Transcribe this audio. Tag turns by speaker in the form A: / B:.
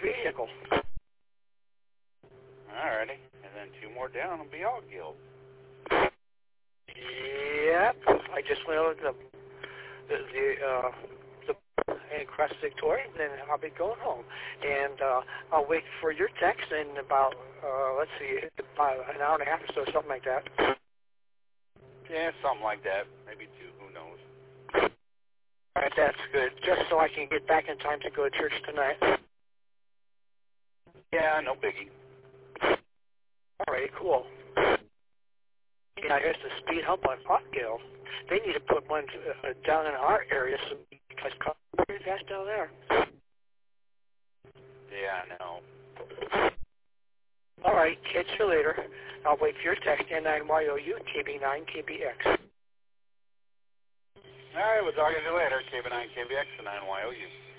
A: vehicle.
B: Alrighty, and then 2 more down will be all guild.
A: Yep, I just went over and cross Victoria, and then I'll be going home. And I'll wait for your text in about, let's see, about an hour and a half or so, something like that.
B: Yeah, something like that. Maybe 2, who knows.
A: All right, that's good. Just so I can get back in time to go to church tonight.
B: Yeah, no biggie.
A: All right, cool. Yeah, here's the speed hump on Potgill. They need to put one down in our area because cars are pretty fast down there.
B: Yeah, I know.
A: All right, catch you later. I'll wait for your text, N9YOU, KB9KBX.
B: All right, we'll talk to you later. KB9KBX and 9YOU.